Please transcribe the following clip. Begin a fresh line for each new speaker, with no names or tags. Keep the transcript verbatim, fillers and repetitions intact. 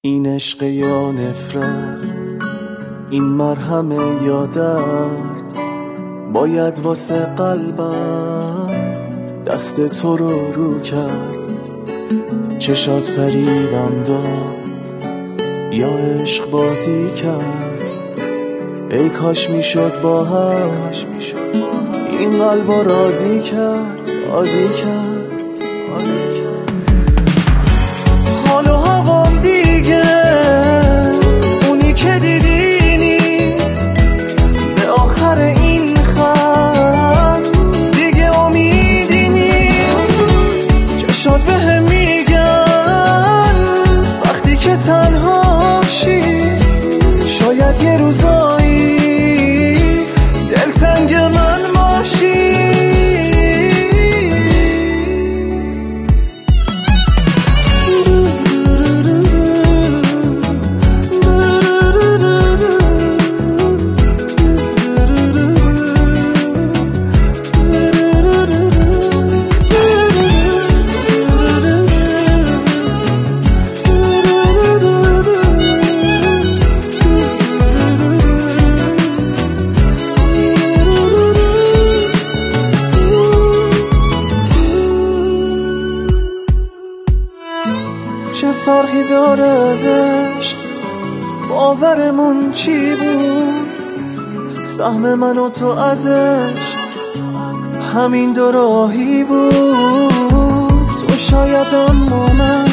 این عشق یا نفرت، این مرهم یا درد، باید واسه قلبم دست تو رو رو کرد. چشات فریبم داد یا عشق بازی کرد، ای کاش میشد با هم این قلب رو راضی کرد، راضی کرد، راضی کرد. حال و هوام دیگه اونی که دیدی نیست، به آخر این خط دیگه امیدی نیست. چشات بهم میگن وقتی که تنهاشی، شاید یه روزایی دلتنگ من باشی. چه فرقی داره از عشق، باورمون چی بود؟ سهم من و تو از عشق همین دو راهی بود. تو شاید اما من